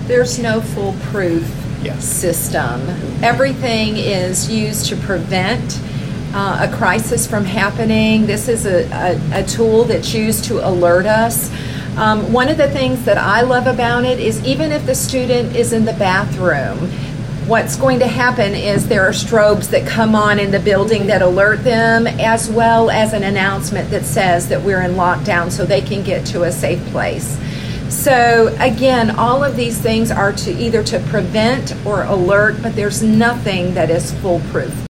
There's no foolproof system. Everything is used to prevent a crisis from happening. This is a tool that's used to alert us. One of the things that I love about it is even if the student is in the bathroom, what's going to happen is there are strobes that come on in the building that alert them, as well as an announcement that says that we're in lockdown so they can get to a safe place. So again, all of these things are to either to prevent or alert, but there's nothing that is foolproof.